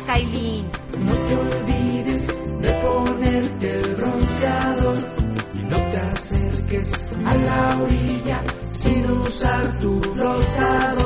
Kailin. No te olvides de ponerte el bronceador y no te acerques a la orilla sin usar tu flotador.